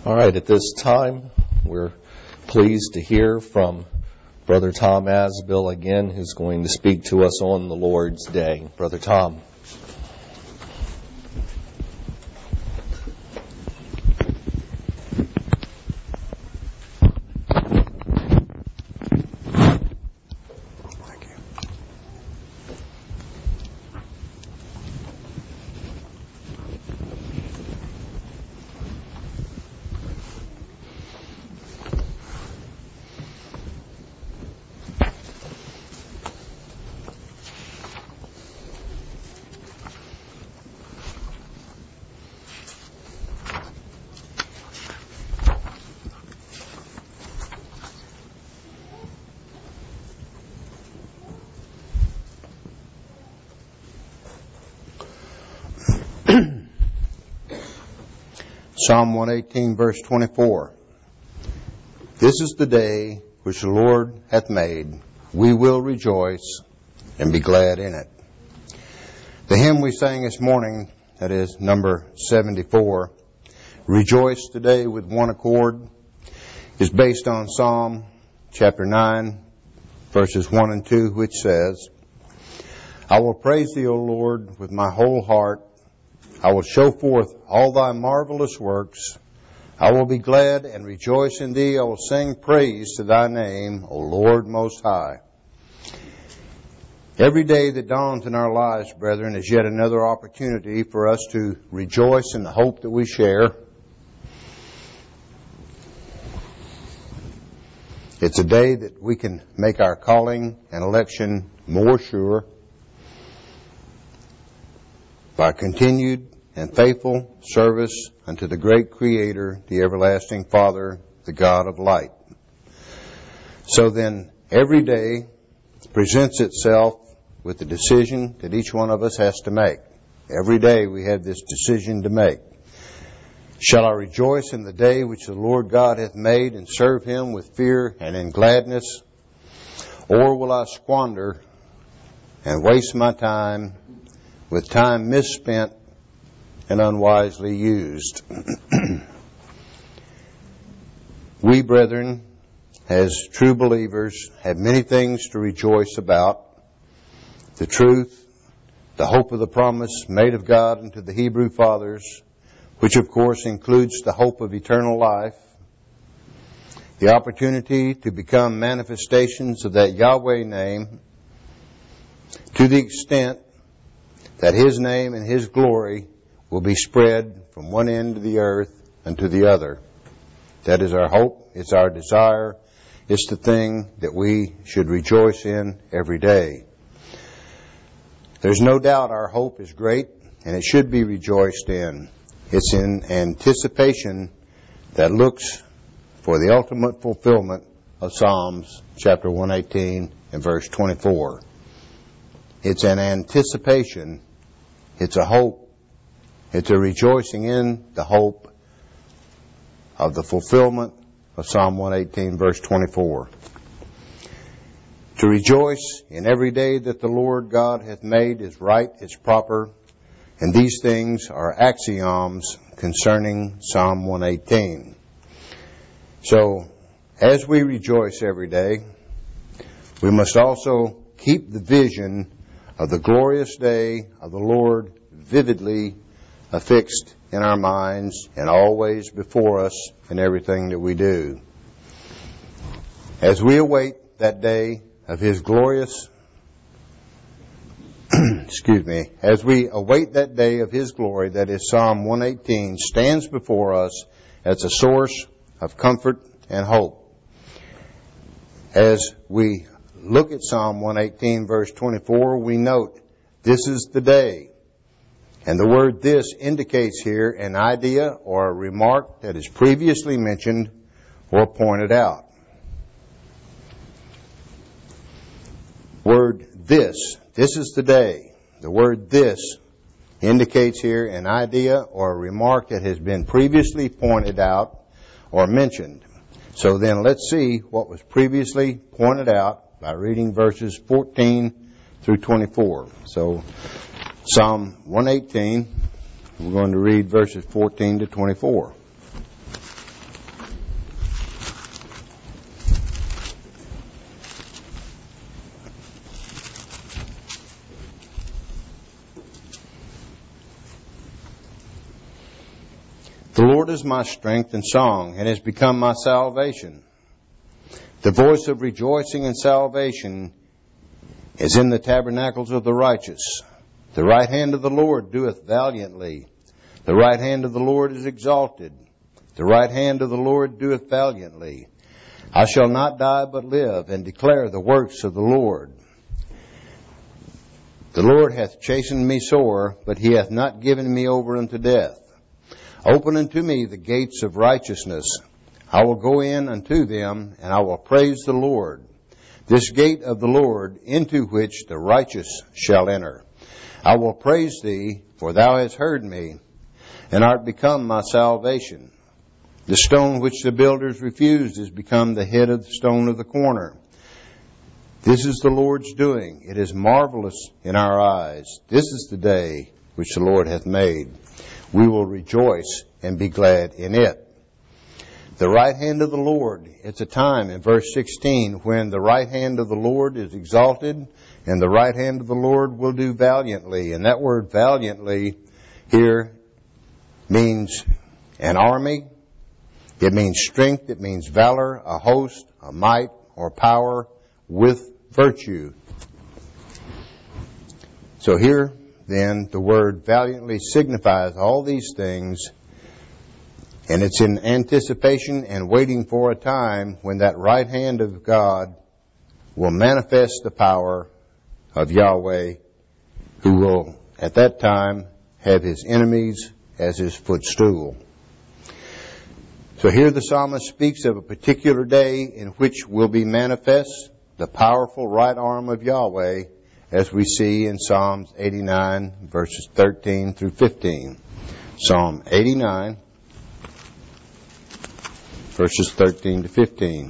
All right, at this time, we're pleased to hear from Brother Tom Asbill again, who's going to speak to us on the Lord's Day. Brother Tom. Psalm 118, verse 24. This is the day which the Lord hath made. We will rejoice and be glad in it. The hymn we sang this morning, that is number 74, Rejoice Today with One Accord, is based on Psalm chapter 9, verses 1 and 2, which says, I will praise thee, O Lord, with my whole heart. I will show forth all thy marvelous works. I will be glad and rejoice in thee. I will sing praise to thy name, O Lord Most High. Every day that dawns in our lives, brethren, is yet another opportunity for us to rejoice in the hope that we share. It's a day that we can make our calling and election more sure by continued and faithful service unto the great Creator, the everlasting Father, the God of light. So then, every day presents itself with the decision that each one of us has to make. Every day we have this decision to make. Shall I rejoice in the day which the Lord God hath made and serve Him with fear and in gladness? Or will I squander and waste my time with time misspent and unwisely used? We, brethren, as true believers, have many things to rejoice about. The truth, the hope of the promise made of God unto the Hebrew fathers, which of course includes the hope of eternal life. The opportunity to become manifestations of that Yahweh name to the extent that His name and His glory will be spread from one end of the earth unto the other. That is our hope. It's our desire. It's the thing that we should rejoice in every day. There's no doubt our hope is great and it should be rejoiced in. It's in anticipation that looks for the ultimate fulfillment of Psalms chapter 118 and verse 24. It's an anticipation. It's a hope. It's a rejoicing in the hope of the fulfillment of Psalm 118, verse 24. To rejoice in every day that the Lord God hath made is right, is proper, and these things are axioms concerning Psalm 118. So, as we rejoice every day, we must also keep the vision of the glorious day of the Lord vividly affixed in our minds and always before us in everything that we do. As we await that day of His glorious, as we await that day of His glory, that is Psalm 118, stands before us as a source of comfort and hope. As we look at Psalm 118, verse 24, we note, this is the day. And the word this indicates here an idea or a remark that is previously mentioned or pointed out. Word this is the day. The word this indicates here an idea or a remark that has been previously pointed out or mentioned. So then let's see what was previously pointed out by reading verses 14 through 24. So Psalm 118, we're going to read verses 14 to 24. Lord is my strength and song, and has become my salvation. The voice of rejoicing and salvation is in the tabernacles of the righteous. The right hand of the Lord doeth valiantly. The right hand of the Lord is exalted. The right hand of the Lord doeth valiantly. I shall not die but live, and declare the works of the Lord. The Lord hath chastened me sore, but he hath not given me over unto death. Open unto me the gates of righteousness. I will go in unto them, and I will praise the Lord. This gate of the Lord, into which the righteous shall enter. I will praise thee, for thou hast heard me, and art become my salvation. The stone which the builders refused is become the head of the stone of the corner. This is the Lord's doing. It is marvelous in our eyes. This is the day which the Lord hath made. We will rejoice and be glad in it. The right hand of the Lord, it's a time in verse 16 when the right hand of the Lord is exalted, and the right hand of the Lord will do valiantly. And that word valiantly here means an army. It means strength. It means valor, a host, a might, or power with virtue. So here, then, the word valiantly signifies all these things, and it's in anticipation and waiting for a time when that right hand of God will manifest the power of Yahweh, who will, at that time, have his enemies as his footstool. So here the psalmist speaks of a particular day in which will be manifest the powerful right arm of Yahweh, as we see in Psalms 89, verses 13 through 15. Psalm 89, verses 13 to 15.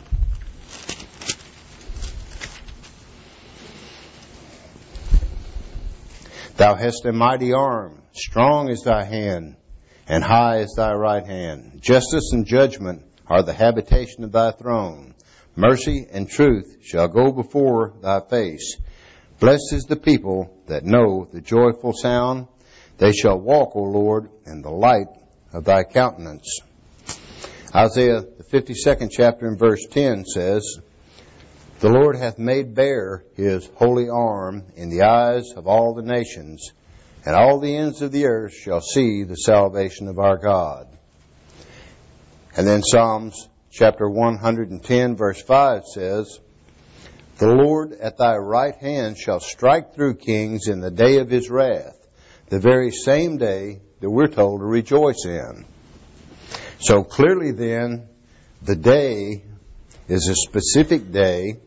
Thou hast a mighty arm, strong is thy hand, and high is thy right hand. Justice and judgment are the habitation of thy throne. Mercy and truth shall go before thy face. Blessed is the people that know the joyful sound. They shall walk, O Lord, in the light of thy countenance. Isaiah, the 52nd chapter and verse 10 says, The Lord hath made bare his holy arm in the eyes of all the nations, and all the ends of the earth shall see the salvation of our God. And then Psalms chapter 110 verse 5 says, The Lord at thy right hand shall strike through kings in the day of his wrath, the very same day that we're told to rejoice in. So clearly then, the day is a specific day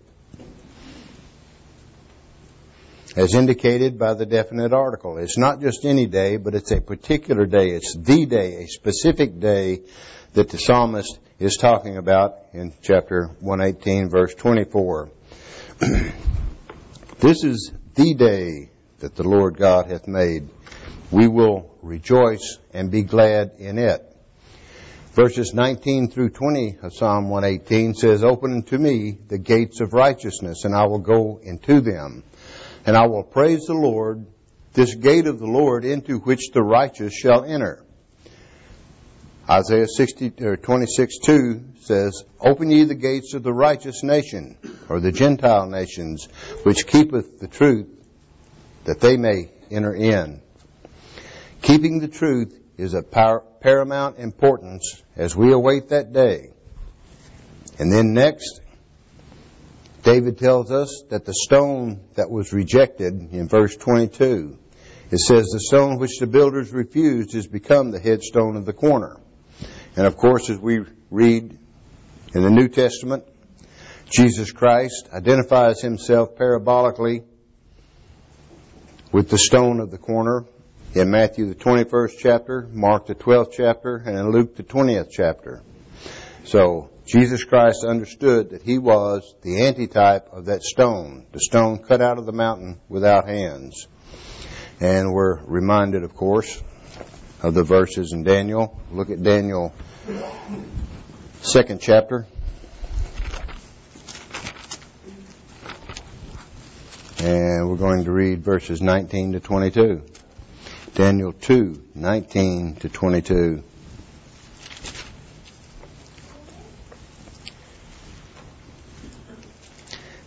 as indicated by the definite article. It's not just any day, but it's a particular day. It's the day, a specific day that the psalmist is talking about in chapter 118, verse 24. This is the day that the Lord God hath made. We will rejoice and be glad in it. Verses 19 through 20 of Psalm 118 says, Open unto me the gates of righteousness, and I will go into them. And I will praise the Lord, this gate of the Lord into which the righteous shall enter. Isaiah 26:2 says, Open ye the gates of the righteous nation, or the Gentile nations, which keepeth the truth, that they may enter in. Keeping the truth is of paramount importance as we await that day. And then next, David tells us that the stone that was rejected in verse 22, it says, The stone which the builders refused is become the headstone of the corner. And of course, as we read in the New Testament, Jesus Christ identifies himself parabolically with the stone of the corner in Matthew the 21st chapter, Mark the 12th chapter, and in Luke the 20th chapter. So Jesus Christ understood that he was the antitype of that stone, the stone cut out of the mountain without hands. And we're reminded, of course, of the verses in Daniel. Look at Daniel 2nd chapter. And we're going to read verses 19 to 22. Daniel 2, 19 to 22.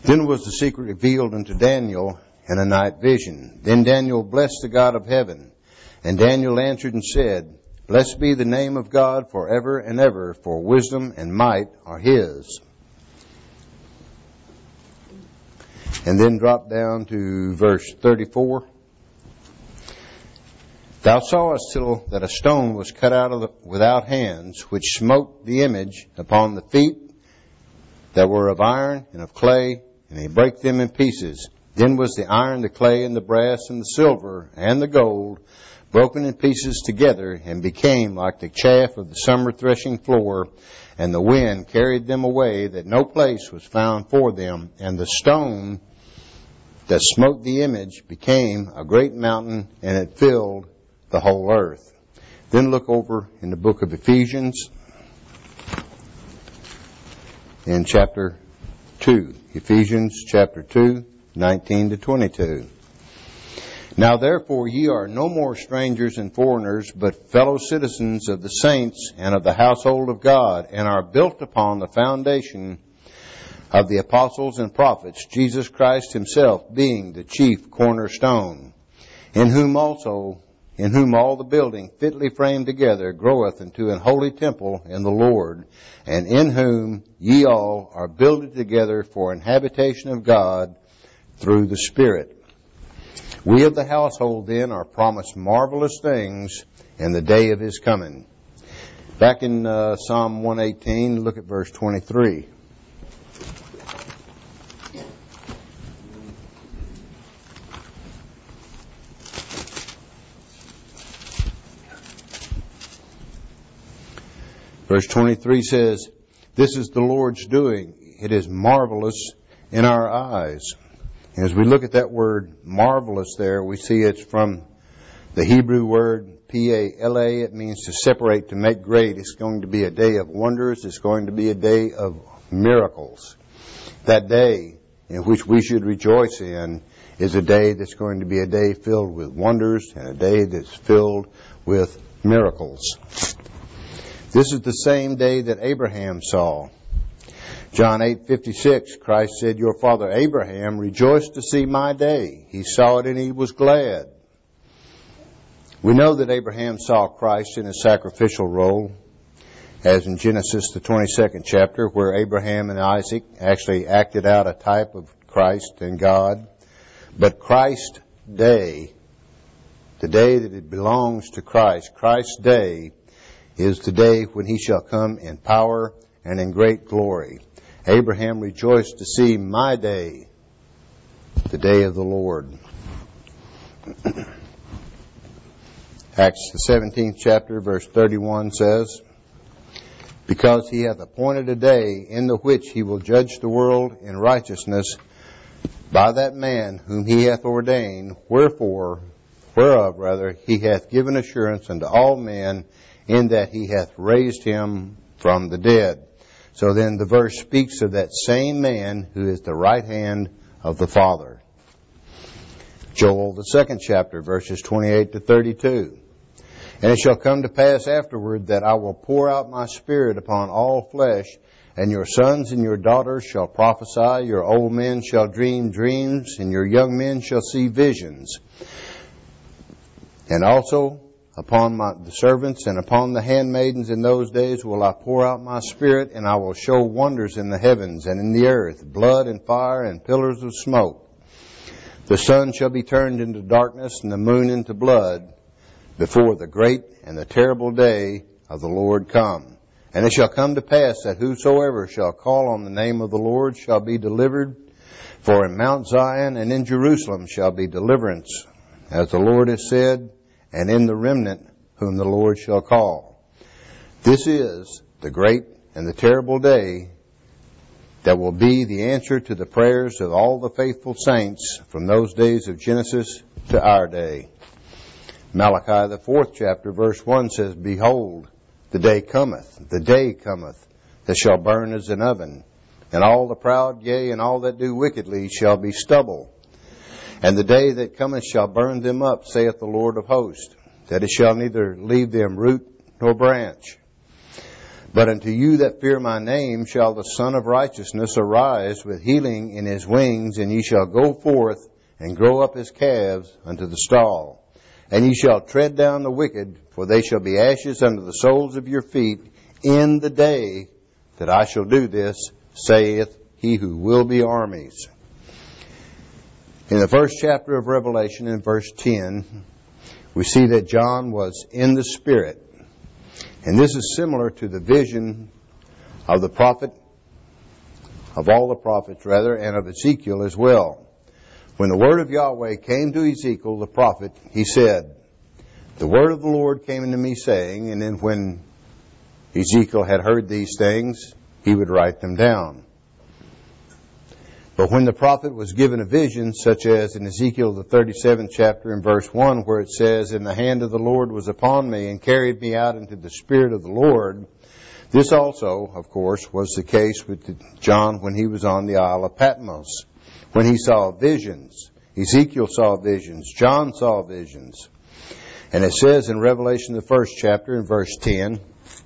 Then was the secret revealed unto Daniel in a night vision. Then Daniel blessed the God of heaven. And Daniel answered and said, Blessed be the name of God forever and ever, for wisdom and might are His. And then drop down to verse 34. Thou sawest till that a stone was cut out without hands, which smote the image upon the feet that were of iron and of clay, and he brake them in pieces. Then was the iron, the clay, and the brass, and the silver, and the gold broken in pieces together, and became like the chaff of the summer threshing floor, and the wind carried them away, that no place was found for them. And the stone that smote the image became a great mountain, and it filled the whole earth. Then look over in the book of Ephesians in chapter 2. Ephesians chapter 2, 19 to 22. Now therefore ye are no more strangers and foreigners, but fellow citizens of the saints and of the household of God, and are built upon the foundation of the apostles and prophets, Jesus Christ Himself being the chief cornerstone, in whom all the building fitly framed together groweth into an holy temple in the Lord, and in whom ye all are builded together for an habitation of God through the Spirit. We of the household then are promised marvelous things in the day of His coming. Back in Psalm 118, look at verse 23. Verse 23 says, This is the Lord's doing. It is marvelous in our eyes. And as we look at that word marvelous there, we see it's from the Hebrew word P-A-L-A. It means to separate, to make great. It's going to be a day of wonders. It's going to be a day of miracles. That day in which we should rejoice in is a day that's going to be a day filled with wonders and a day that's filled with miracles. This is the same day that Abraham saw. John 8:56, Christ said, Your father Abraham rejoiced to see my day. He saw it and he was glad. We know that Abraham saw Christ in his sacrificial role, as in Genesis, the 22nd chapter, where Abraham and Isaac actually acted out a type of Christ and God. But Christ's day, the day that it belongs to Christ, Christ's day, is the day when He shall come in power and in great glory. Abraham rejoiced to see my day, the day of the Lord. Acts the 17th chapter, verse 31 says, Because He hath appointed a day in the which He will judge the world in righteousness by that man whom He hath ordained, whereof He hath given assurance unto all men, in that He hath raised Him from the dead. So then the verse speaks of that same man who is the right hand of the Father. Joel, the 2nd chapter, verses 28 to 32. And it shall come to pass afterward that I will pour out my Spirit upon all flesh, and your sons and your daughters shall prophesy, your old men shall dream dreams, and your young men shall see visions. And also upon the servants and upon the handmaidens in those days will I pour out my Spirit, and I will show wonders in the heavens and in the earth, blood and fire and pillars of smoke. The sun shall be turned into darkness and the moon into blood before the great and the terrible day of the Lord come. And it shall come to pass that whosoever shall call on the name of the Lord shall be delivered. For in Mount Zion and in Jerusalem shall be deliverance, as the Lord has said, and in the remnant whom the Lord shall call. This is the great and the terrible day that will be the answer to the prayers of all the faithful saints from those days of Genesis to our day. Malachi, the 4th chapter, verse 1 says, Behold, the day cometh, that shall burn as an oven, and all the proud, yea, and all that do wickedly shall be stubble. And the day that cometh shall burn them up, saith the Lord of hosts, that it shall neither leave them root nor branch. But unto you that fear my name shall the Son of Righteousness arise with healing in his wings, and ye shall go forth and grow up as calves unto the stall. And ye shall tread down the wicked, for they shall be ashes under the soles of your feet in the day that I shall do this, saith he who will be armies. In the first chapter of Revelation, in verse 10, we see that John was in the Spirit. And this is similar to the vision of the prophet, of all the prophets rather, and of Ezekiel as well. When the word of Yahweh came to Ezekiel the prophet, he said, the word of the Lord came unto me saying, and then when Ezekiel had heard these things, he would write them down. But when the prophet was given a vision, such as in Ezekiel the 37th chapter in verse 1, where it says, and the hand of the Lord was upon me and carried me out into the Spirit of the Lord, this also, of course, was the case with John when he was on the Isle of Patmos, when he saw visions. Ezekiel saw visions. John saw visions. And it says in Revelation the first chapter in verse 10,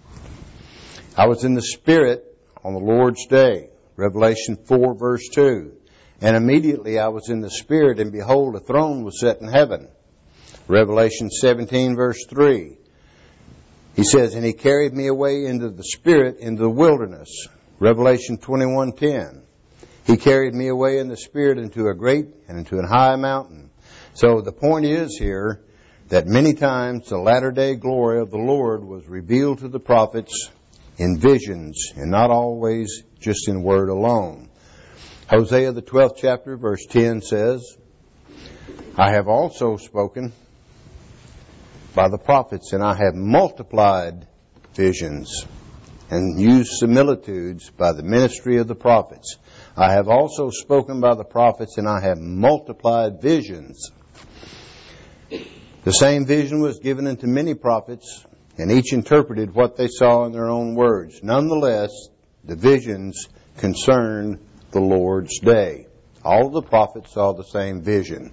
I was in the Spirit on the Lord's day. Revelation 4 verse 2. And immediately I was in the Spirit, and behold, a throne was set in heaven. Revelation 17 verse 3. He says, and he carried me away into the Spirit into the wilderness. Revelation 21:10. He carried me away in the Spirit into a great and into an high mountain. So the point is here that many times the latter-day glory of the Lord was revealed to the prophets in visions, and not always just in word alone. Hosea the 12th chapter verse 10 says, I have also spoken by the prophets, and I have multiplied visions and used similitudes by the ministry of the prophets. I have also spoken by the prophets, and I have multiplied visions. The same vision was given unto many prophets, and each interpreted what they saw in their own words. Nonetheless, the visions concerned the Lord's day. All of the prophets saw the same vision.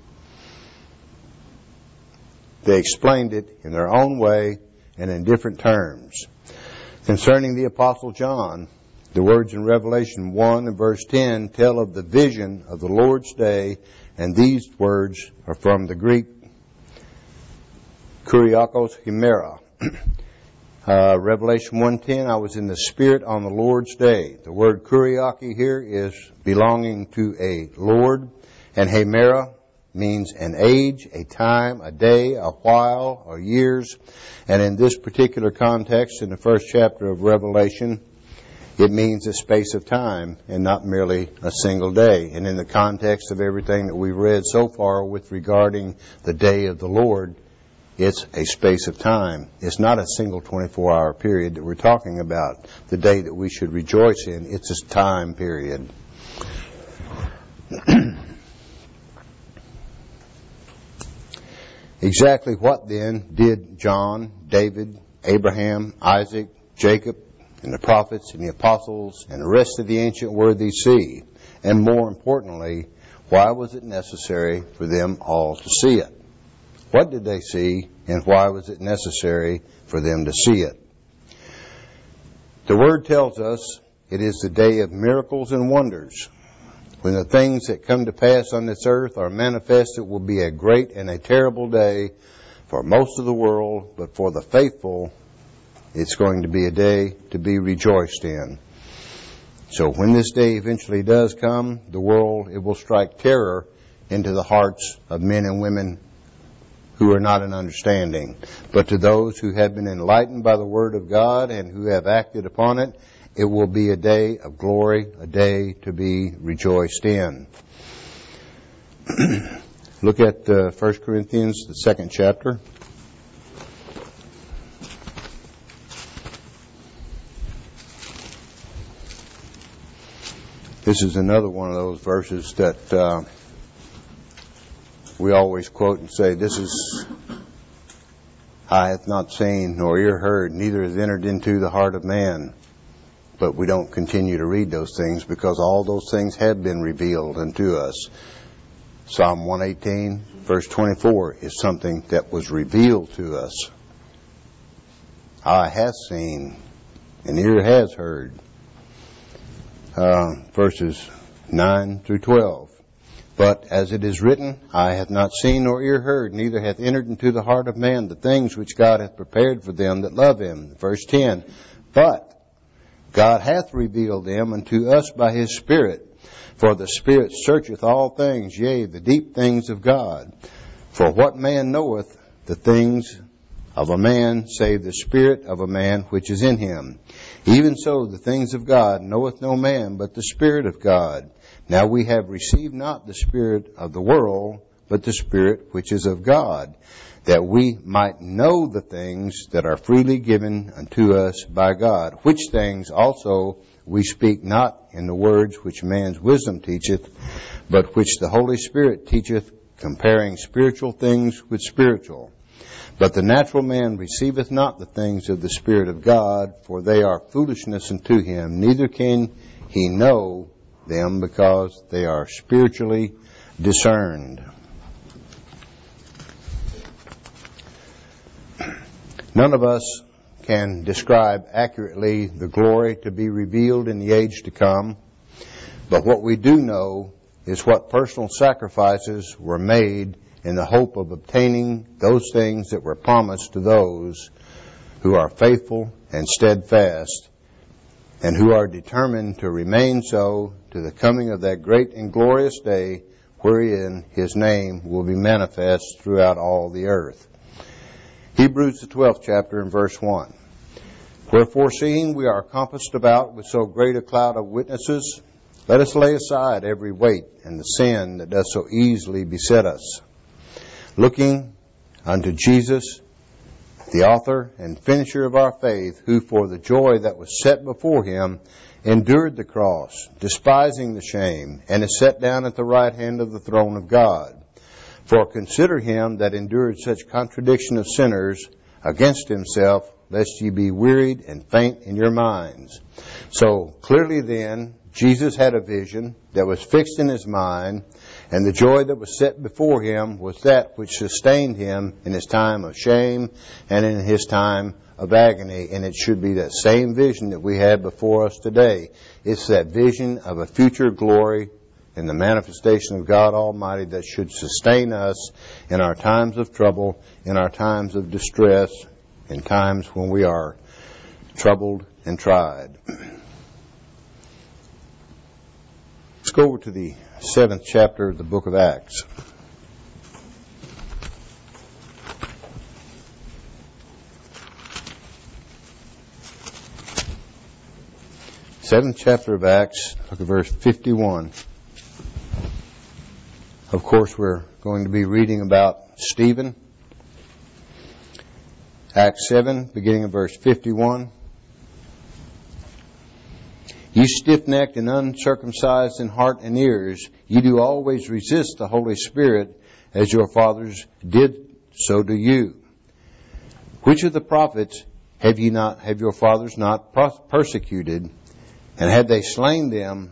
They explained it in their own way and in different terms. Concerning the Apostle John, the words in Revelation 1 and verse 10 tell of the vision of the Lord's day, and these words are from the Greek Kuriakos Himera. Revelation 1:10, I was in the Spirit on the Lord's day. The word Kuriaki here is belonging to a Lord, and Hemera means an age, a time, a day, a while, or years. And in this particular context, in the first chapter of Revelation, it means a space of time and not merely a single day. And in the context of everything that we've read so far with regarding the day of the Lord, it's a space of time. It's not a single 24-hour period that we're talking about. The day that we should rejoice in, it's a time period. Exactly what then did John, David, Abraham, Isaac, Jacob, and the prophets and the apostles and the rest of the ancient worthies see? And more importantly, why was it necessary for them all to see it? What did they see, and why was it necessary for them to see it? The Word tells us it is the day of miracles and wonders. When the things that come to pass on this earth are manifest, it will be a great and a terrible day for most of the world, but for the faithful, it's going to be a day to be rejoiced in. So when this day eventually does come, the world, it will strike terror into the hearts of men and women who are not in understanding. But to those who have been enlightened by the Word of God and who have acted upon it, it will be a day of glory, a day to be rejoiced in. Look at 1 Corinthians, the 2nd chapter. This is another one of those verses that we always quote and say, this is, eye hath not seen, nor ear heard, neither has entered into the heart of man. But we don't continue to read those things because all those things have been revealed unto us. Psalm 118, verse 24 is something that was revealed to us. Eye hath seen, an ear has heard. Verses 9 through 12. But as it is written, eye hath not seen nor ear heard, neither hath entered into the heart of man the things which God hath prepared for them that love him. Verse 10. But God hath revealed them unto us by his Spirit. For the Spirit searcheth all things, yea, the deep things of God. For what man knoweth the things of a man, save the spirit of a man which is in him? Even so the things of God knoweth no man, but the Spirit of God. Now we have received not the spirit of the world, but the Spirit which is of God, that we might know the things that are freely given unto us by God, which things also we speak not in the words which man's wisdom teacheth, but which the Holy Spirit teacheth, comparing spiritual things with spiritual. But the natural man receiveth not the things of the Spirit of God, for they are foolishness unto him, neither can he know them, because they are spiritually discerned. None of us can describe accurately the glory to be revealed in the age to come, but what we do know is what personal sacrifices were made in the hope of obtaining those things that were promised to those who are faithful and steadfast, and who are determined to remain so to the coming of that great and glorious day wherein his name will be manifest throughout all the earth. Hebrews the 12th chapter and verse 1. Wherefore, seeing we are compassed about with so great a cloud of witnesses, let us lay aside every weight and the sin that does so easily beset us, looking unto Jesus, the author and finisher of our faith, who for the joy that was set before him endured the cross, despising the shame, and is set down at the right hand of the throne of God. For consider him that endured such contradiction of sinners against himself, lest ye be wearied and faint in your minds. So clearly then, Jesus had a vision that was fixed in his mind, and the joy that was set before him was that which sustained him in his time of shame and in his time of agony. And it should be that same vision that we have before us today. It's that vision of a future glory in the manifestation of God Almighty that should sustain us in our times of trouble, in our times of distress, in times when we are troubled and tried. Let's go over to the 7th chapter of the book of Acts. Seventh chapter of Acts, look at verse 51. Of course, we're going to be reading about Stephen. Acts 7, beginning of verse 51. Ye stiff-necked and uncircumcised in heart and ears, ye do always resist the Holy Spirit, as your fathers did, so do you. Which of the prophets have your fathers not persecuted? And had they slain them,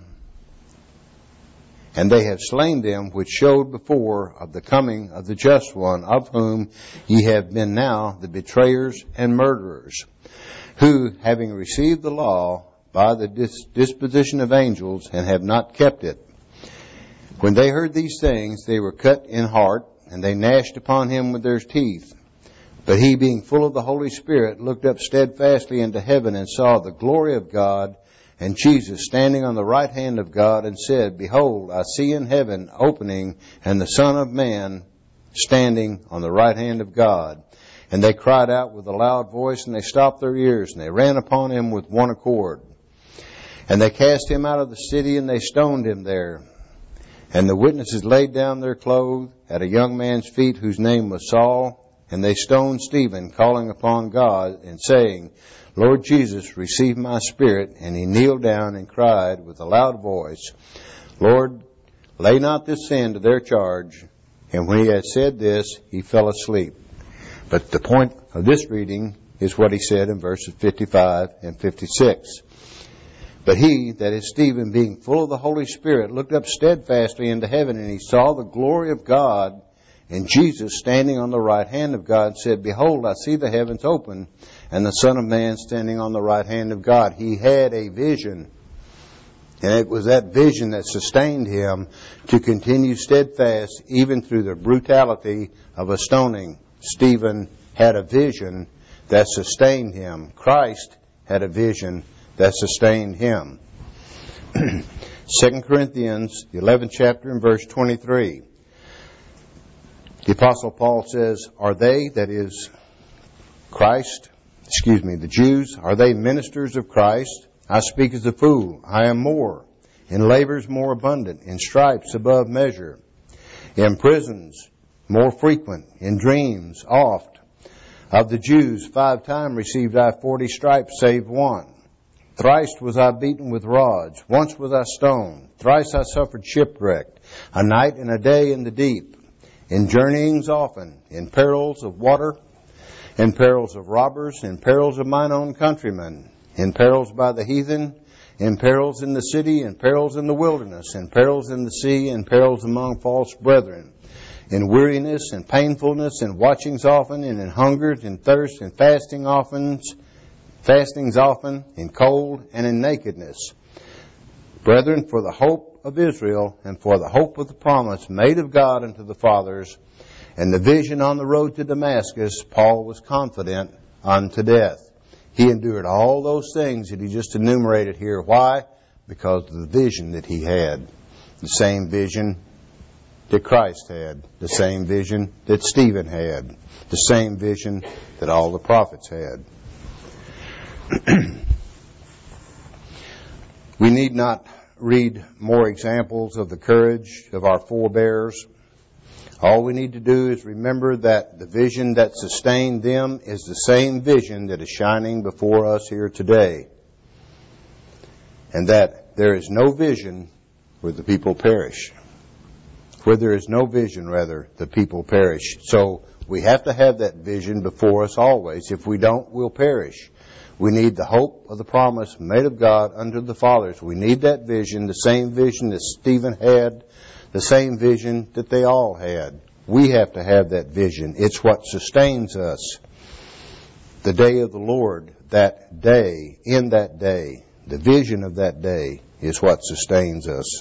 and they have slain them which showed before of the coming of the just one, of whom ye have been now the betrayers and murderers, who, having received the law by the disposition of angels, and have not kept it. When they heard these things, they were cut in heart, and they gnashed upon him with their teeth. But he, being full of the Holy Spirit, looked up steadfastly into heaven, and saw the glory of God, and Jesus standing on the right hand of God, and said, Behold, I see in heaven opening, and the Son of Man standing on the right hand of God. And they cried out with a loud voice, and they stopped their ears, and they ran upon him with one accord. And they cast him out of the city, and they stoned him there. And the witnesses laid down their clothes at a young man's feet, whose name was Saul. And they stoned Stephen, calling upon God, and saying, Lord Jesus, receive my spirit. And he kneeled down and cried with a loud voice, Lord, lay not this sin to their charge. And when he had said this, he fell asleep. But the point of this reading is what he said in verses 55 and 56. But he, that is Stephen, being full of the Holy Spirit, looked up steadfastly into heaven, and he saw the glory of God, and Jesus standing on the right hand of God, said, Behold, I see the heavens open, and the Son of Man standing on the right hand of God. He had a vision. And it was that vision that sustained him to continue steadfast even through the brutality of a stoning. Stephen had a vision that sustained him. Christ had a vision that sustained him. 2 Corinthians, the 11th chapter and verse 23. The Apostle Paul says, are they, that is the Jews, are they ministers of Christ? I speak as a fool. I am more. In labors more abundant. In stripes above measure. In prisons more frequent. In dreams oft. Of the Jews 5 times received I 40 stripes, save one. Thrice was I beaten with rods. Once was I stoned. Thrice I suffered shipwreck. A night and a day in the deep. In journeyings often. In perils of water. In perils of robbers. In perils of mine own countrymen. In perils by the heathen. In perils in the city. In perils in the wilderness. In perils in the sea. In perils among false brethren. In weariness and painfulness. In watchings often. And in hungers and thirst. And fastings often. In cold and in nakedness. Brethren, for the hope of Israel. And for the hope of the promise made of God unto the fathers. And the vision on the road to Damascus. Paul was confident unto death. He endured all those things that he just enumerated here. Why? Because of the vision that he had. The same vision that Christ had. The same vision that Stephen had. The same vision that all the prophets had. We need not read more examples of the courage of our forebears. All we need to do is remember that the vision that sustained them is the same vision that is shining before us here today. And that there is no vision where the people perish. Where there is no vision, rather, the people perish. So we have to have that vision before us always. If we don't, we'll perish. We need the hope of the promise made of God unto the fathers. We need that vision, the same vision that Stephen had, the same vision that they all had. We have to have that vision. It's what sustains us. The day of the Lord, that day, in that day, the vision of that day is what sustains us.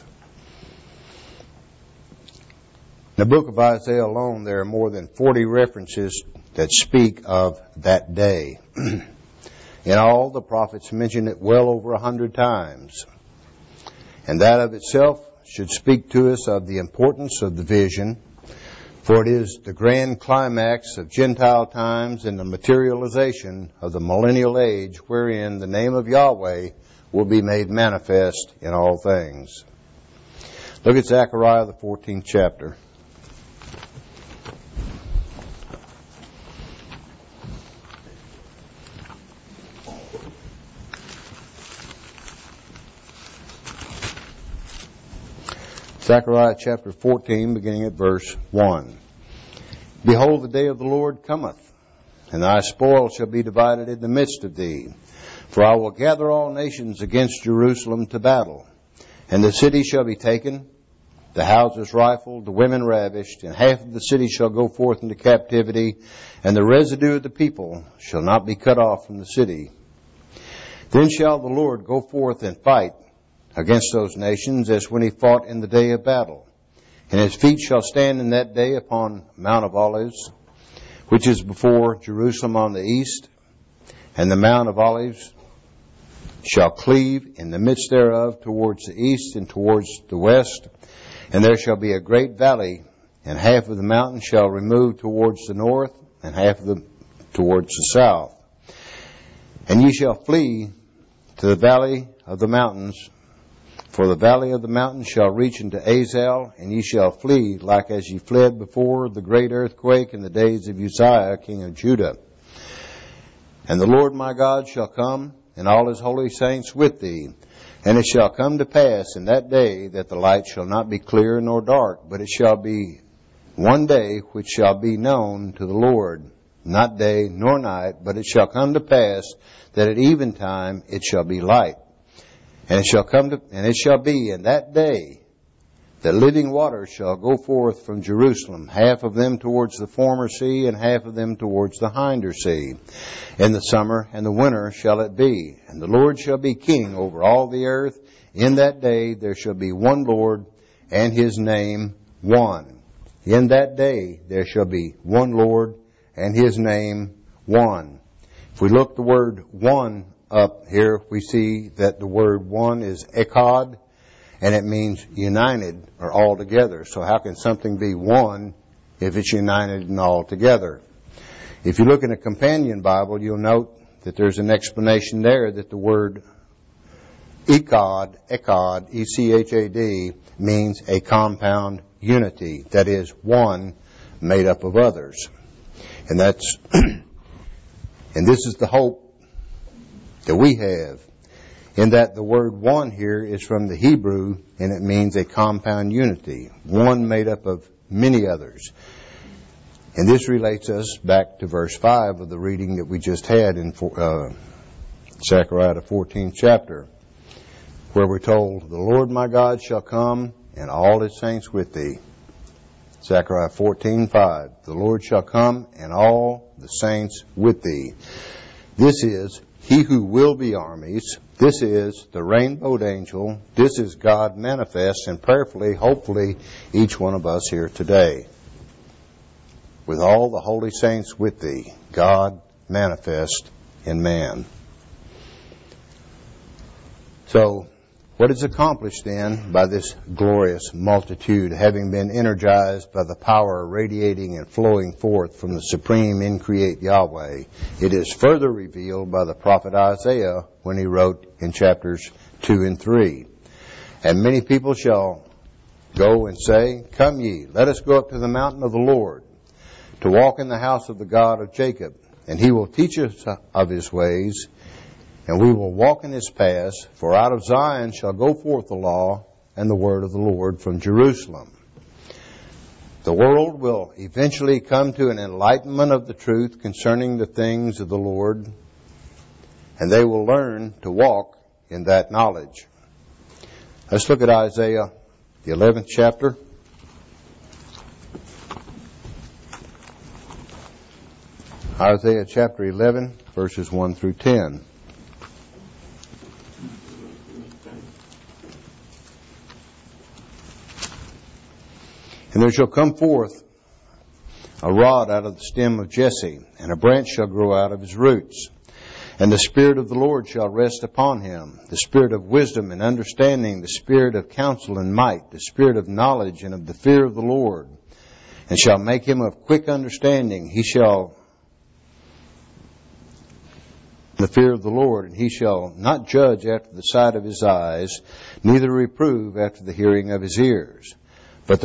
In the book of Isaiah alone, there are more than 40 references that speak of that day. In all, the prophets mention it well over 100 times. And that of itself should speak to us of the importance of the vision, for it is the grand climax of Gentile times and the materialization of the millennial age wherein the name of Yahweh will be made manifest in all things. Look at Zechariah, the 14th chapter. Zechariah chapter 14, beginning at verse 1. Behold, the day of the Lord cometh, and thy spoil shall be divided in the midst of thee. For I will gather all nations against Jerusalem to battle, and the city shall be taken, the houses rifled, the women ravished, and half of the city shall go forth into captivity, and the residue of the people shall not be cut off from the city. Then shall the Lord go forth and fight against those nations as when he fought in the day of battle. And his feet shall stand in that day upon Mount of Olives, which is before Jerusalem on the east. And the Mount of Olives shall cleave in the midst thereof towards the east and towards the west. And there shall be a great valley, and half of the mountain shall remove towards the north, and half of them towards the south. And ye shall flee to the valley of the mountains, for the valley of the mountains shall reach into Azal, and ye shall flee like as ye fled before the great earthquake in the days of Uzziah, king of Judah. And the Lord my God shall come, and all his holy saints with thee. And it shall come to pass in that day that the light shall not be clear nor dark, but it shall be one day which shall be known to the Lord, not day nor night, but it shall come to pass that at eventime it shall be light. And it shall be in that day that living waters shall go forth from Jerusalem, half of them towards the former sea, and half of them towards the hinder sea. In the summer and the winter shall it be, and the Lord shall be king over all the earth. In that day there shall be one Lord, and his name one. In that day there shall be one Lord, and his name one. If we look the word one up here, we see that the word one is echad, and it means united or all together. So how can something be one if it's united and all together? If you look in a companion Bible, you'll note that there's an explanation there that the word echad, E-C-H-A-D, means a compound unity, that is, one made up of others. And that's and this is the hope that we have, in that the word one here is from the Hebrew, and it means a compound unity, one made up of many others. And this relates us back to verse 5 of the reading that we just had in Zechariah, the 14th chapter, where we're told, the Lord my God shall come, and all his saints with thee. Zechariah 14:5. The Lord shall come, and all the saints with thee. This is he who will be armies. This is the rainbowed angel. This is God manifest, and prayerfully, hopefully, each one of us here today. With all the holy saints with thee, God manifest in man. So, what is accomplished then by this glorious multitude, having been energized by the power radiating and flowing forth from the supreme increate Yahweh? It is further revealed by the prophet Isaiah when he wrote in chapters 2 and 3. And many people shall go and say, Come ye, let us go up to the mountain of the Lord, to walk in the house of the God of Jacob. And he will teach us of his ways, and we will walk in his paths, for out of Zion shall go forth the law and the word of the Lord from Jerusalem. The world will eventually come to an enlightenment of the truth concerning the things of the Lord, and they will learn to walk in that knowledge. Let's look at Isaiah, the 11th chapter. Isaiah chapter 11, verses 1 through 10. And there shall come forth a rod out of the stem of Jesse, and a branch shall grow out of his roots. And the Spirit of the Lord shall rest upon him, the Spirit of wisdom and understanding, the Spirit of counsel and might, the Spirit of knowledge and of the fear of the Lord, and shall make him of quick understanding. He shall the fear of the Lord, and he shall not judge after the sight of his eyes, neither reprove after the hearing of his ears. But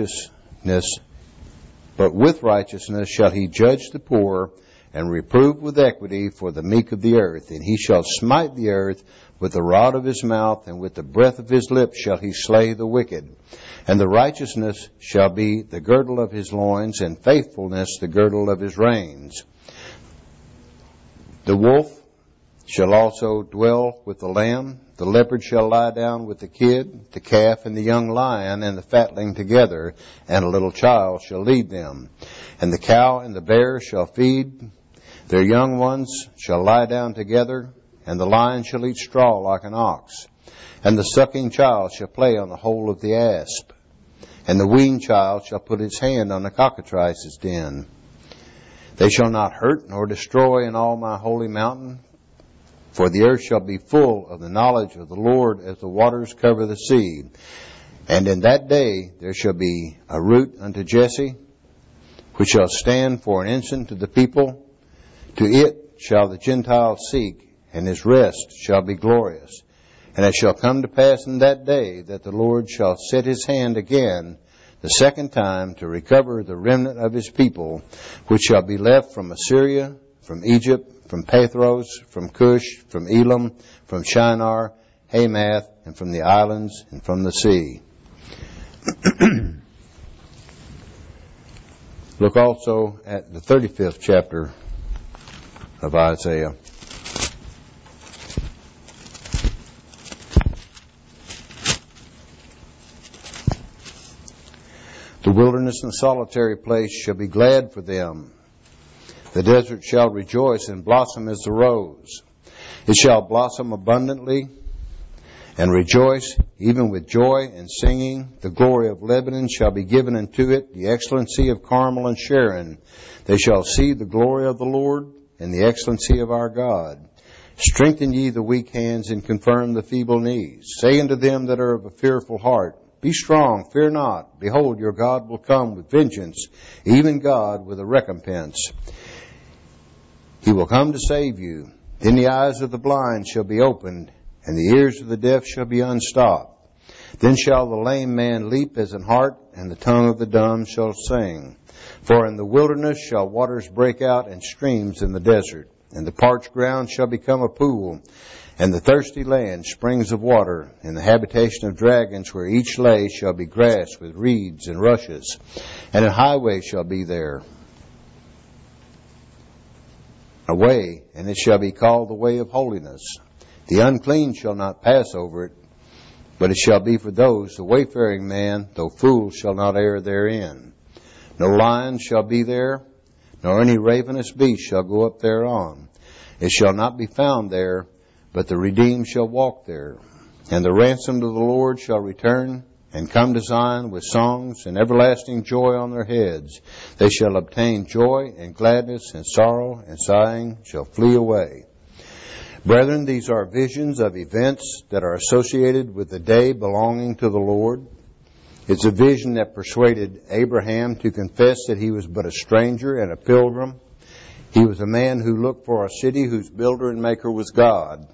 with righteousness shall he judge the poor, and reprove with equity for the meek of the earth. And he shall smite the earth with the rod of his mouth, and with the breath of his lips shall he slay the wicked. And the righteousness shall be the girdle of his loins, and faithfulness the girdle of his reins. The wolf shall also dwell with the lamb. The leopard shall lie down with the kid, the calf and the young lion and the fatling together, and a little child shall lead them. And the cow and the bear shall feed. Their young ones shall lie down together, and the lion shall eat straw like an ox. And the sucking child shall play on the hole of the asp. And the weaned child shall put his hand on the cockatrice's den. They shall not hurt nor destroy in all my holy mountain, for the earth shall be full of the knowledge of the Lord as the waters cover the sea. And in that day there shall be a root unto Jesse, which shall stand for an ensign to the people. To it shall the Gentiles seek, and his rest shall be glorious. And it shall come to pass in that day that the Lord shall set his hand again the second time to recover the remnant of his people, which shall be left from Assyria, from Egypt, from Pathros, from Cush, from Elam, from Shinar, Hamath, and from the islands, and from the sea. Look also at the 35th chapter of Isaiah. The wilderness and solitary place shall be glad for them. The desert shall rejoice and blossom as the rose. It shall blossom abundantly and rejoice, even with joy and singing. The glory of Lebanon shall be given unto it, the excellency of Carmel and Sharon. They shall see the glory of the Lord and the excellency of our God. Strengthen ye the weak hands and confirm the feeble knees. Say unto them that are of a fearful heart, Be strong, fear not. Behold, your God will come with vengeance, even God with a recompense. He will come to save you. Then the eyes of the blind shall be opened, and the ears of the deaf shall be unstopped. Then shall the lame man leap as an hart, and the tongue of the dumb shall sing. For in the wilderness shall waters break out, and streams in the desert. And the parched ground shall become a pool, and the thirsty land springs of water. In the habitation of dragons, where each lay, shall be grass with reeds and rushes, and a highway shall be there. A way, and it shall be called the way of holiness. The unclean shall not pass over it, but it shall be for those, the wayfaring man, though fool, shall not err therein. No lion shall be there, nor any ravenous beast shall go up thereon. It shall not be found there, but the redeemed shall walk there. And the ransomed of the Lord shall return, and come to Zion with songs and everlasting joy on their heads. They shall obtain joy and gladness, and sorrow and sighing shall flee away. Brethren, these are visions of events that are associated with the day belonging to the Lord. It's a vision that persuaded Abraham to confess that he was but a stranger and a pilgrim. He was a man who looked for a city whose builder and maker was God.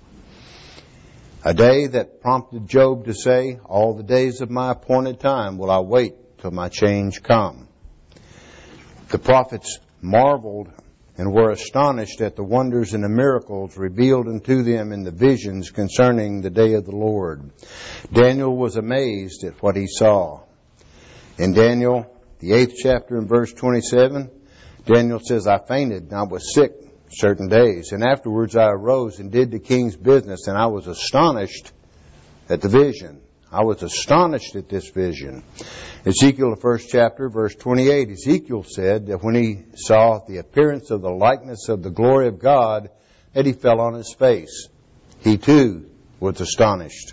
A day that prompted Job to say, All the days of my appointed time will I wait till my change come. The prophets marveled and were astonished at the wonders and the miracles revealed unto them in the visions concerning the day of the Lord. Daniel was amazed at what he saw. In Daniel, the 8th chapter and verse 27, Daniel says, I fainted and I was sick certain days, and afterwards I arose and did the king's business, and I was astonished at the vision. I was astonished at this vision. Ezekiel, the 1st chapter, verse 28, Ezekiel said that when he saw the appearance of the likeness of the glory of God, that he fell on his face. He too was astonished.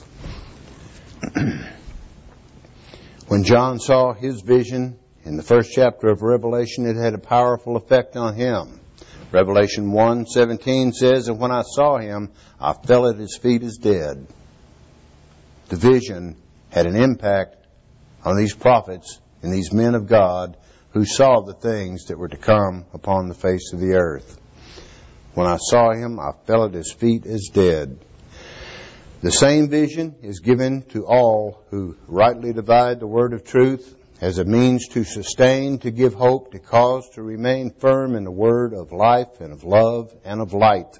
When John saw his vision in the 1st chapter of Revelation, it had a powerful effect on him. Revelation 1:17 says, And when I saw him, I fell at his feet as dead. The vision had an impact on these prophets and these men of God who saw the things that were to come upon the face of the earth. When I saw him, I fell at his feet as dead. The same vision is given to all who rightly divide the word of truth as a means to sustain, to give hope, to cause to remain firm in the word of life and of love and of light.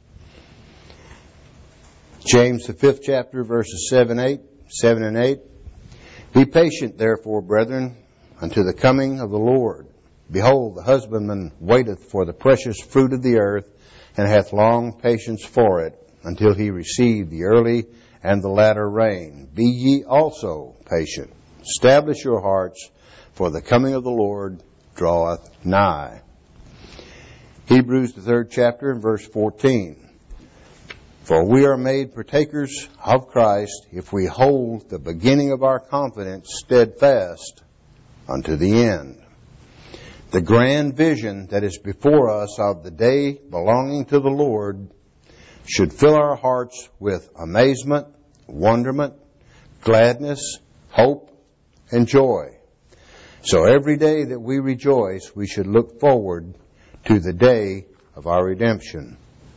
James, the 5th chapter, verses 7 and 8. Be patient, therefore, brethren, unto the coming of the Lord. Behold, the husbandman waiteth for the precious fruit of the earth, and hath long patience for it, until he receive the early and the latter rain. Be ye also patient. Establish your hearts, for the coming of the Lord draweth nigh. Hebrews, the 3rd chapter, and verse 14. For we are made partakers of Christ, if we hold the beginning of our confidence steadfast unto the end. The grand vision that is before us of the day belonging to the Lord should fill our hearts with amazement, wonderment, gladness, hope, and joy. So every day that we rejoice, we should look forward to the day of our redemption.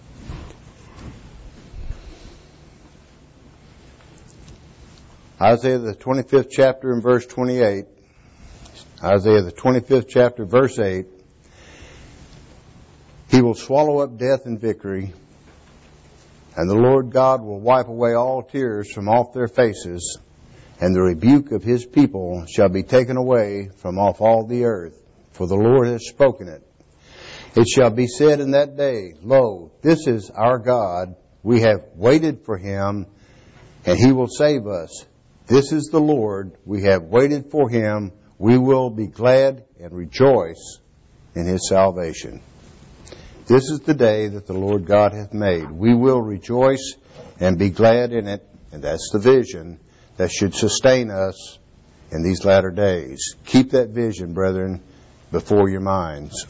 Isaiah the 25th chapter and verse 28. Isaiah the 25th chapter, verse 8. He will swallow up death in victory, and the Lord God will wipe away all tears from off their faces, and the rebuke of his people shall be taken away from off all the earth, for the Lord has spoken it. It shall be said in that day, Lo, this is our God. We have waited for him, and he will save us. This is the Lord. We have waited for him. We will be glad and rejoice in his salvation. This is the day that the Lord God hath made. We will rejoice and be glad in it. And that's the vision that should sustain us in these latter days. Keep that vision, brethren, before your minds.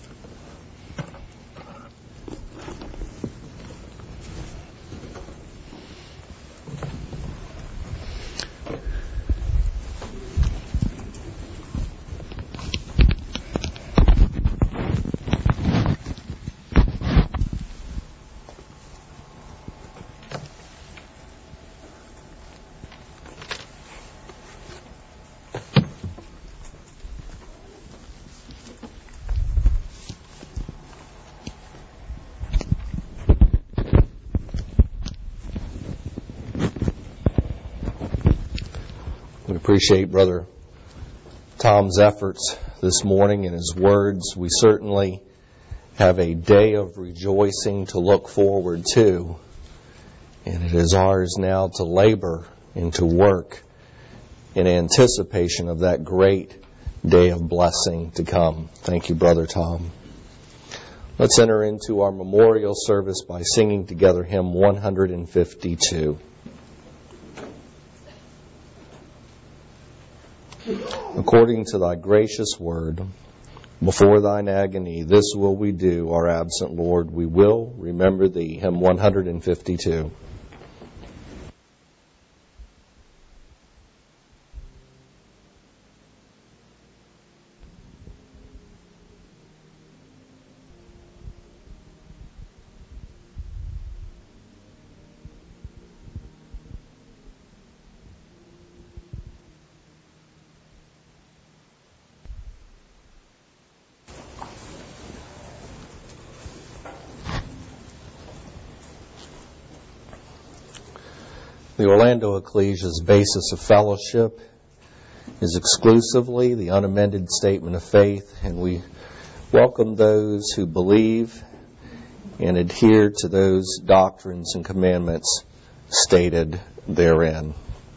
We appreciate Brother Tom's efforts this morning and his words. We certainly have a day of rejoicing to look forward to, and it is ours now to labor and to work in anticipation of that great day of blessing to come. Thank you, Brother Tom. Let's enter into our memorial service by singing together hymn 152. According to thy gracious word, before thine agony, this will we do, our absent Lord. We will remember thee. Hymn 152. The Orlando Ecclesia's basis of fellowship is exclusively the unamended statement of faith, and we welcome those who believe and adhere to those doctrines and commandments stated therein.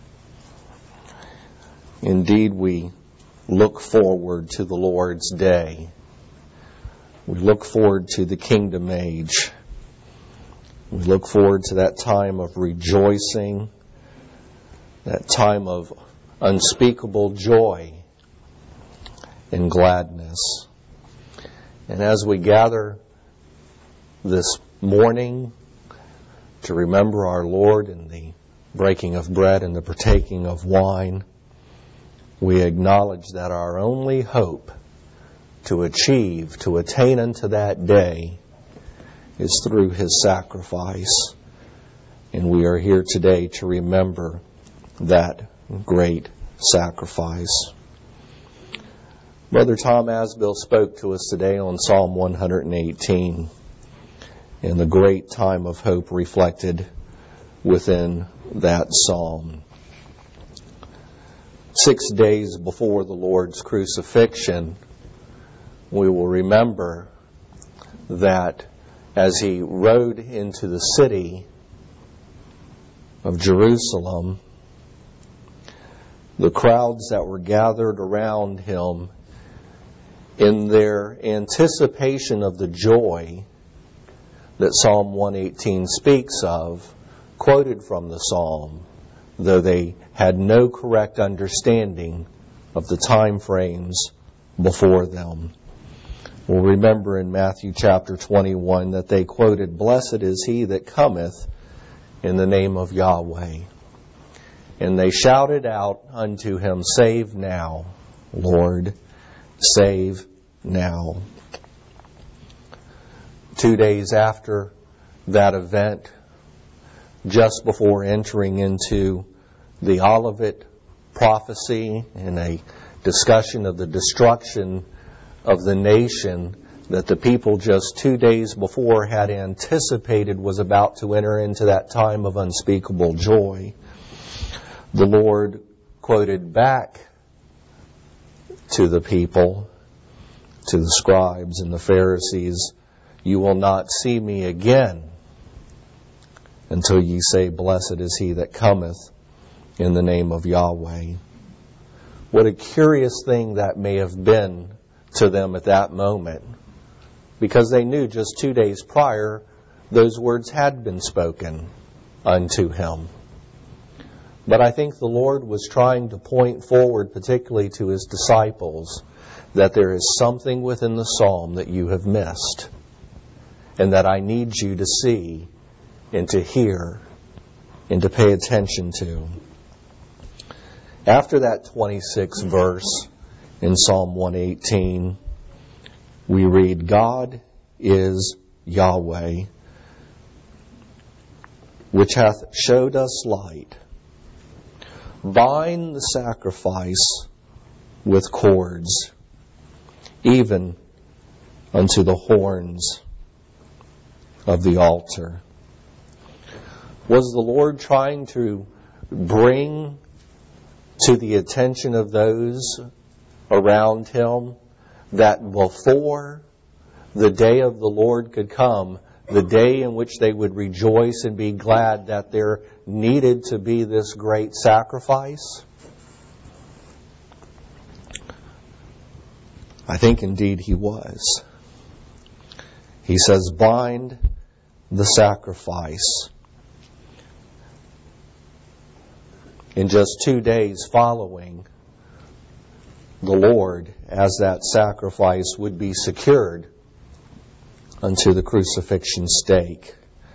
Indeed, we look forward to the Lord's day. We look forward to the kingdom age. We look forward to that time of rejoicing, that time of unspeakable joy and gladness. And as we gather this morning to remember our Lord in the breaking of bread and the partaking of wine, we acknowledge that our only hope to achieve, to attain unto that day, is through his sacrifice. And we are here today to remember that great sacrifice. Brother Tom Asbill spoke to us today on Psalm 118 and the great time of hope reflected within that psalm. 6 days before the Lord's crucifixion, we will remember that as he rode into the city of Jerusalem, the crowds that were gathered around him, in their anticipation of the joy that Psalm 118 speaks of, quoted from the psalm, though they had no correct understanding of the time frames before them. We'll remember in Matthew chapter 21 that they quoted, "Blessed is he that cometh in the name of Yahweh." And they shouted out unto him, "Save now, Lord, save now." 2 days after that event, just before entering into the Olivet prophecy and a discussion of the destruction of the nation that the people just 2 days before had anticipated was about to enter into that time of unspeakable joy, the Lord quoted back to the people, to the scribes and the Pharisees, "You will not see me again until ye say, Blessed is he that cometh in the name of Yahweh. What a curious thing that may have been to them at that moment, because they knew just 2 days prior those words had been spoken unto him. But I think the Lord was trying to point forward, particularly to his disciples, that there is something within the psalm that you have missed, and that I need you to see and to hear and to pay attention to. After that 26th verse in Psalm 118, we read, God is Yahweh, which hath showed us light. Bind the sacrifice with cords, even unto the horns of the altar. Was the Lord trying to bring to the attention of those around him that before the day of the Lord could come, the day in which they would rejoice and be glad, that there needed to be this great sacrifice? I think indeed he was. He says, bind the sacrifice. In just 2 days following, the Lord, as that sacrifice, would be secured unto the crucifixion stake.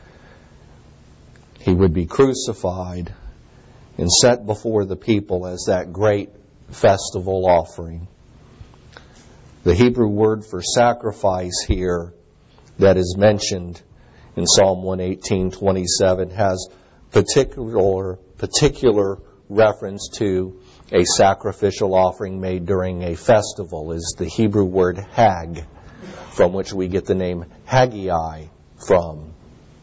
He would be crucified and set before the people as that great festival offering. The Hebrew word for sacrifice here that is mentioned in Psalm 118:27 has particular reference to a sacrificial offering made during a festival, is the Hebrew word hag, from which we get the name Haggai from.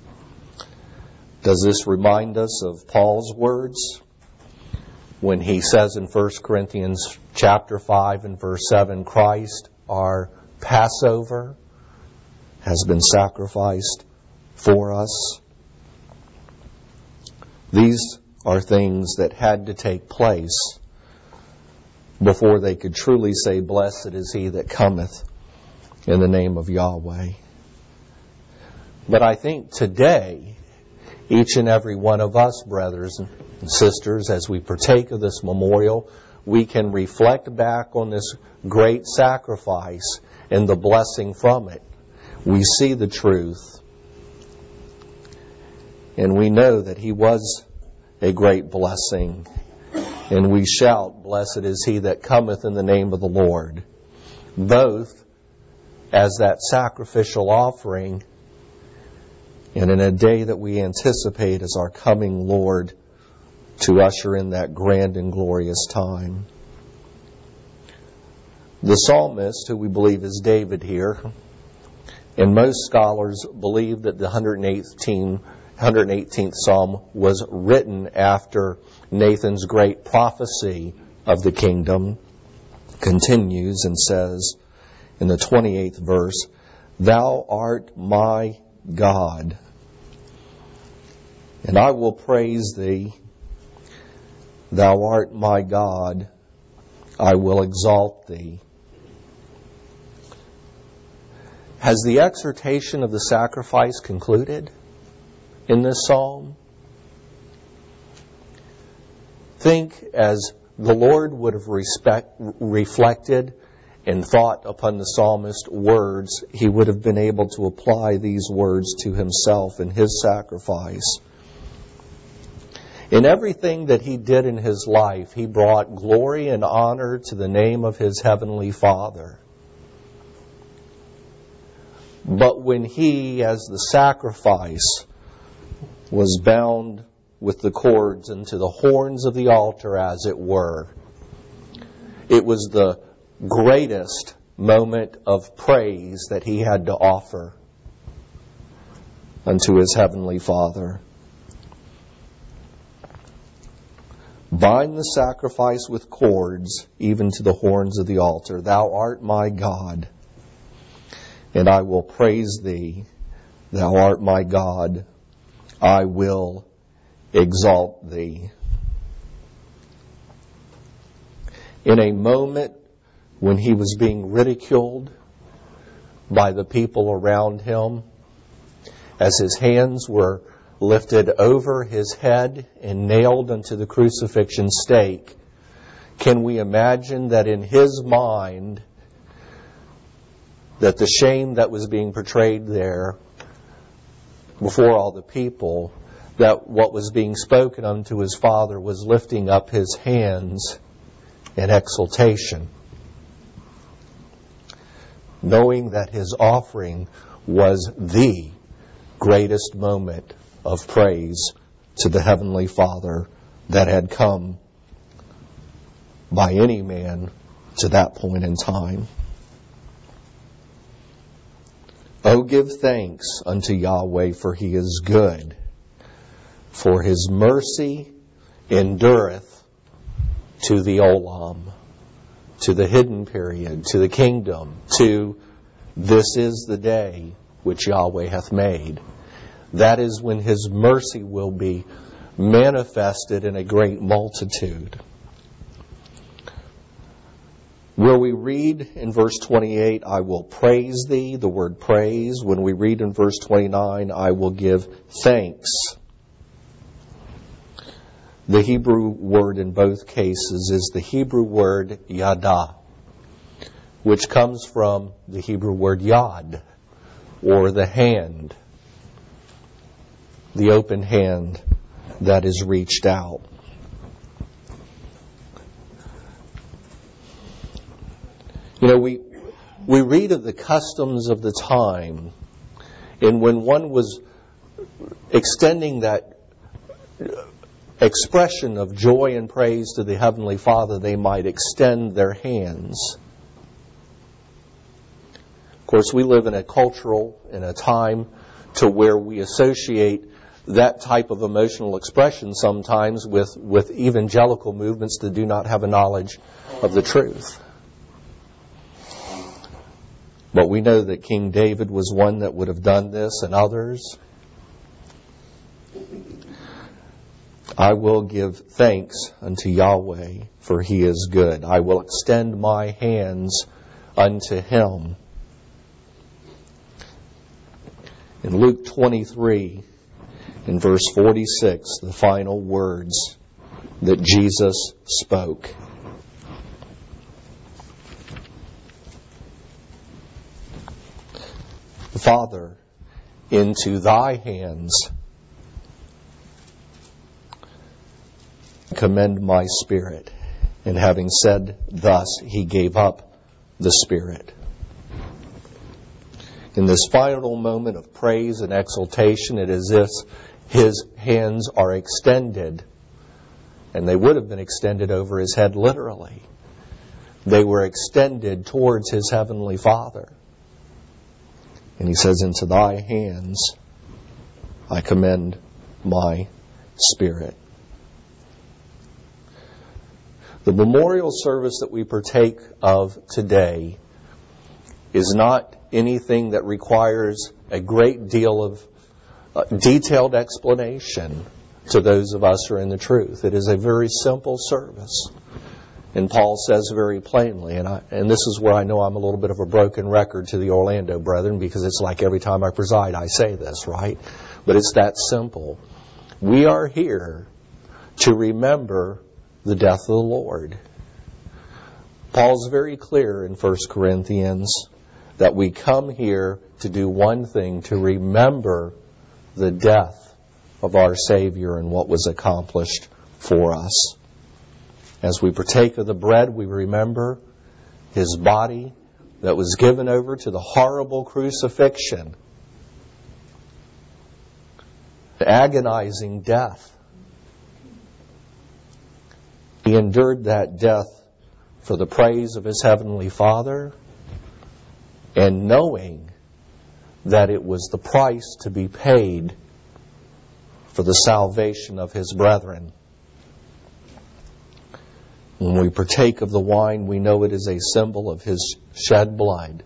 Does this remind us of Paul's words when he says in 1 Corinthians chapter 5 and verse 7, Christ, our Passover, has been sacrificed for us? These are things that had to take place before they could truly say, blessed is he that cometh in the name of Yahweh. But I think today, each and every one of us, brothers and sisters, as we partake of this memorial, we can reflect back on this great sacrifice and the blessing from it. We see the truth, and we know that he was a great blessing. And we shout, blessed is he that cometh in the name of the Lord, both as that sacrificial offering and in a day that we anticipate as our coming Lord to usher in that grand and glorious time. The psalmist, who we believe is David here, and most scholars believe that the 118th Psalm was written after Nathan's great prophecy of the kingdom, continues and says in the 28th verse, Thou art my God, and I will praise thee. Thou art my God, I will exalt thee. Has the exhortation of the sacrifice concluded in this psalm? Think as the Lord would have reflected and thought upon the psalmist's words, he would have been able to apply these words to himself and his sacrifice. In everything that he did in his life, he brought glory and honor to the name of his heavenly Father. But when he, as the sacrifice, was bound with the cords into the horns of the altar, as it were, it was the greatest moment of praise that he had to offer unto his heavenly Father. Bind the sacrifice with cords, even to the horns of the altar. Thou art my God, and I will praise thee. Thou art my God, I will exalt thee. in a moment when he was being ridiculed by the people around him, as his hands were lifted over his head and nailed unto the crucifixion stake, can we imagine that in his mind, that the shame that was being portrayed there before all the people, that what was being spoken unto his Father was lifting up his hands in exultation, knowing that his offering was the greatest moment of praise to the Heavenly Father that had come by any man to that point in time. O give thanks unto Yahweh, for He is good, for His mercy endureth to the olam, to the hidden period, to the kingdom, to this is the day which Yahweh hath made. That is when His mercy will be manifested in a great multitude. Where we read in verse 28, I will praise thee, the word praise. When we read in verse 29, I will give thanks. The Hebrew word in both cases is the Hebrew word yada, which comes from the Hebrew word yad, or the hand, the open hand that is reached out. You know, we read of the customs of the time, and when one was extending that expression of joy and praise to the Heavenly Father, they might extend their hands. Of course, we live in a time to where we associate that type of emotional expression sometimes with evangelical movements that do not have a knowledge of the truth. But we know that King David was one that would have done this, and others. I will give thanks unto Yahweh, for He is good. I will extend my hands unto Him. In Luke 23, in verse 46, the final words that Jesus spoke. Father, into thy hands commend my spirit. And having said thus, he gave up the spirit. In this final moment of praise and exultation, it is as if his hands are extended, and they would have been extended over his head literally. They were extended towards his Heavenly Father. And he says, into thy hands I commend my spirit. The memorial service that we partake of today is not anything that requires a great deal of detailed explanation to those of us who are in the truth. It is a very simple service. And Paul says very plainly, and this is where I know I'm a little bit of a broken record to the Orlando brethren, because it's like every time I preside I say this, right? But it's that simple. We are here to remember the death of the Lord. Paul's very clear in 1 Corinthians that we come here to do one thing, to remember the death of our Savior and what was accomplished for us. As we partake of the bread, we remember His body that was given over to the horrible crucifixion, the agonizing death. He endured that death for the praise of His Heavenly Father, and knowing that it was the price to be paid for the salvation of His brethren. When we partake of the wine, we know it is a symbol of His shed blood.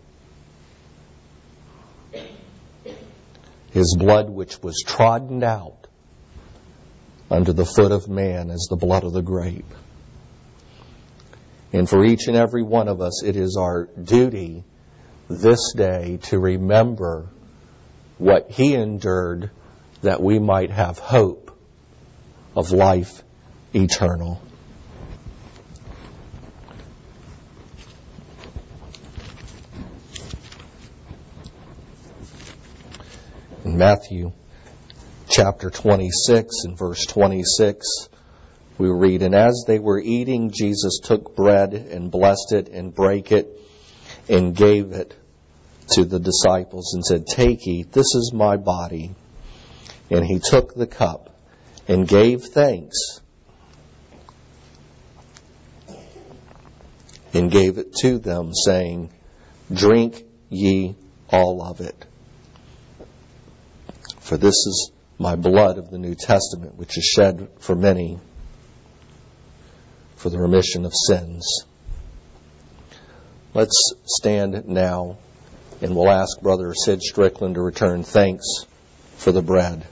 His blood which was trodden out under the foot of man as the blood of the grape. And for each and every one of us, it is our duty this day to remember what He endured that we might have hope of life eternal. In Matthew chapter 26 and verse 26, we read, "And as they were eating, Jesus took bread and blessed it and brake it and gave it to the disciples and said, 'Take, eat, this is my body.' And He took the cup and gave thanks and gave it to them, saying, 'Drink ye all of it. For this is my blood of the New Testament, which is shed for many for the remission of sins.'" Let's stand now, and we'll ask Brother Sid Strickland to return thanks for the bread.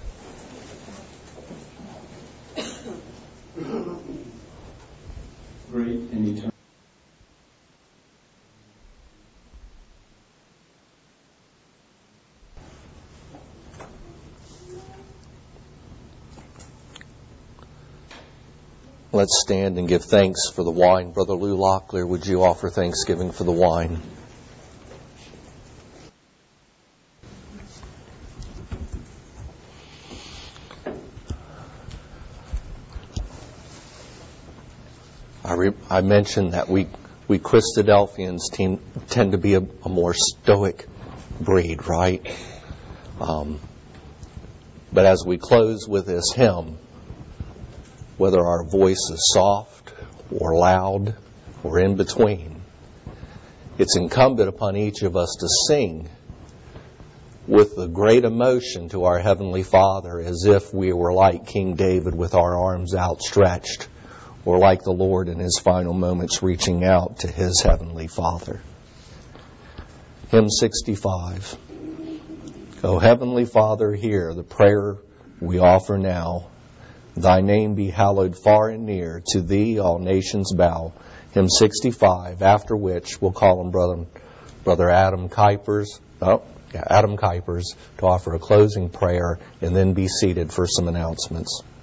Great and eternal. Let's stand and give thanks for the wine. Brother Lou Locklear, would you offer thanksgiving for the wine? I mentioned that we Christadelphians tend to be a more stoic breed, right? But as we close with this hymn, whether our voice is soft or loud or in between, it's incumbent upon each of us to sing with the great emotion to our Heavenly Father, as if we were like King David with our arms outstretched, or like the Lord in His final moments reaching out to His Heavenly Father. Hymn 65. O Heavenly Father, hear the prayer we offer now. Thy name be hallowed far and near. To Thee all nations bow. Hymn 65, after which we'll call on Brother Adam Kuipers to offer a closing prayer and then be seated for some announcements.